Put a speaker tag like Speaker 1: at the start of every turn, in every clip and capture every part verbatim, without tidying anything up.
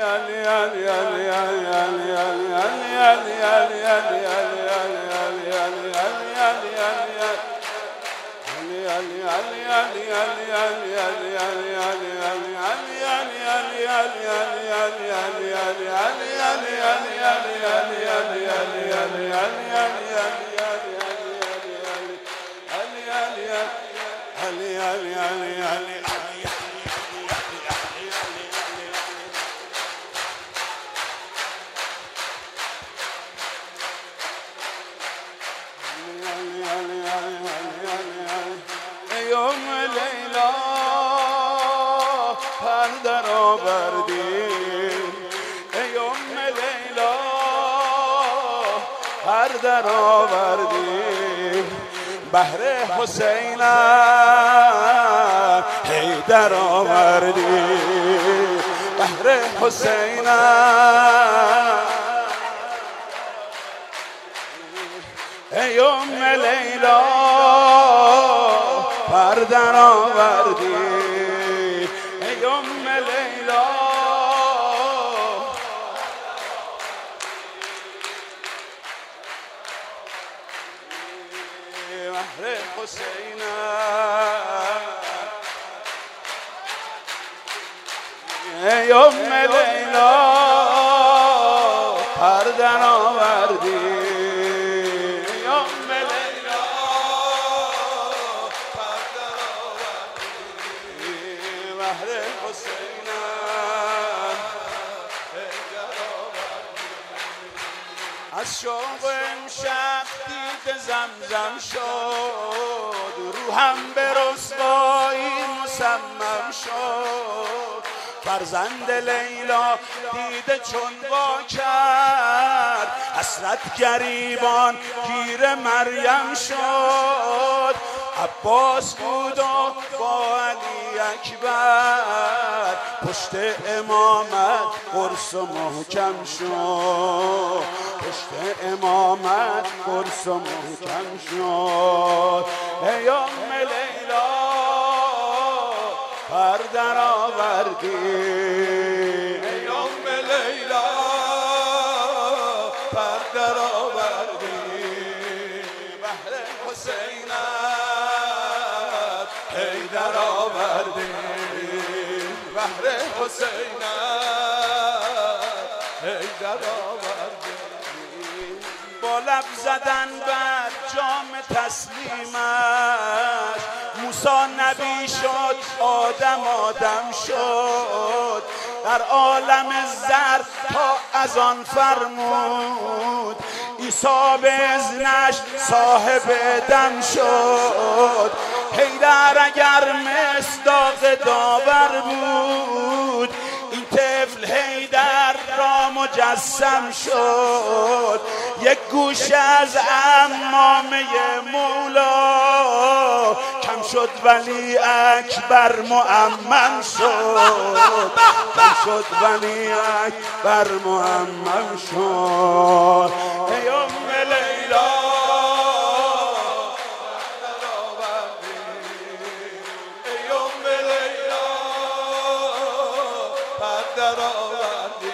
Speaker 1: یوم لیلا پندر آوردی، یوم لیلا پندر آوردی، بهر حسینم حیدر آوردی، بهر حسینم یوم لیلا پردر آوردی، یوم لیلا بهر حسینم یوم لیلا پردر آوردی، از شوق امشب دید زمزم شد، روحم به رسوایی مصمم شد، فرزند لیلا دیده چون وا کرد، حسرت گریبان گیر مریم شد، عباس بود و با علی اکبر، پشت امامت قرص و محکم شد، پشت امامت قرص و محکم شد، یوم لیلا پردر آوردی، یوم لیلا پردر آوردی، بهر حسینم حیدر آوردی، بهر حسینم حیدر آوردی، با لب زدن بر جام تسلیمش موسی نبی شد، آدم آدم شد، در عالم زر تا از آن فرمود، عیسی به اذنش صاحب دم شد، حیدر اگر مصداق داور بود، این طفل حیدر را مجسم شد، یک گوشه از عمامه مولا کم شد ولی اکبر معمم شد، کم شد ولی اکبر معمم شد، یوم لیلا یوم لیلا پردر آوردی،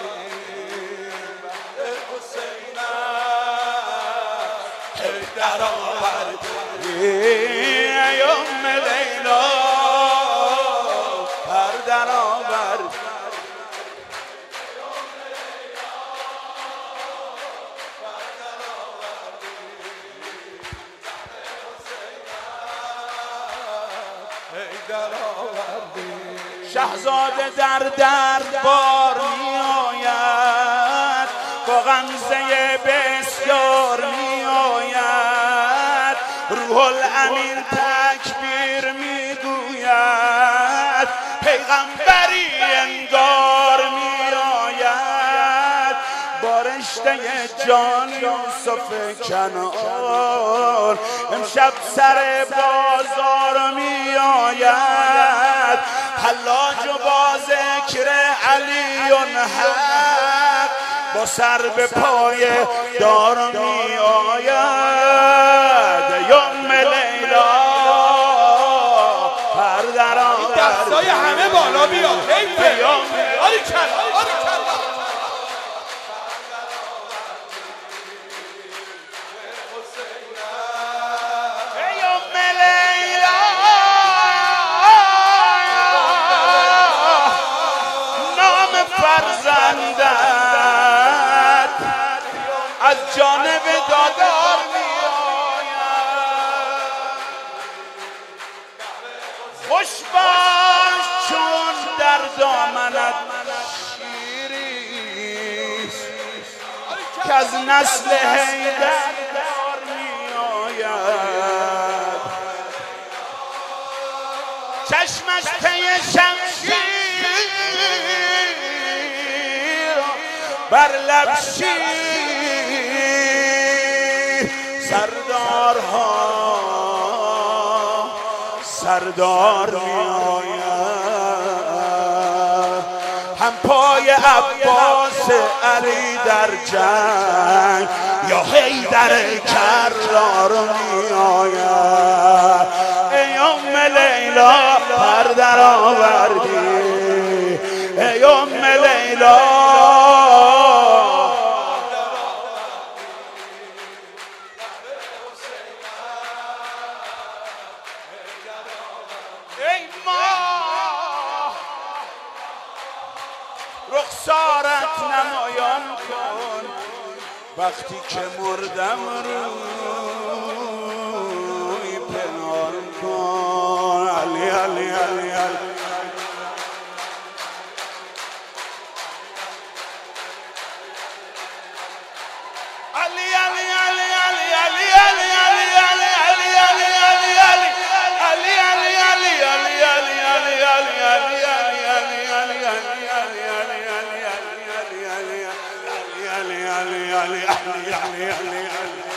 Speaker 1: حیدر آوردی، یوم لیلا پردر آوردی، حیدر آوردی، شهزاده در دربار می آید، با غمزه بسیار می آید، روح الامین تکبیر می گوید، پیغمبری انگار می آید، با رشته جان یوسف کنعان امشب سر بازار می آید، حلاج و با ذکر علی حق، با سر به پای دار می آید، یوم لیلا پردر آوردی،
Speaker 2: دستای همه بالا بیا، حیفه، آری کلا آری کلا
Speaker 1: از نسل حیدر می آید چشمش پی شمشیر بر لب شیر سردارها سردار می آید هم پای عباس علی در جنگ یا حیدر کرار می آید ای ام لیلا پر در آوردی ای ام لیلا ای ما رخسارت نمایان کن وقتی که مردم روی پنهان کن علی علی علی علی Ali, Ali, Ali, Ali, Ali, Ali.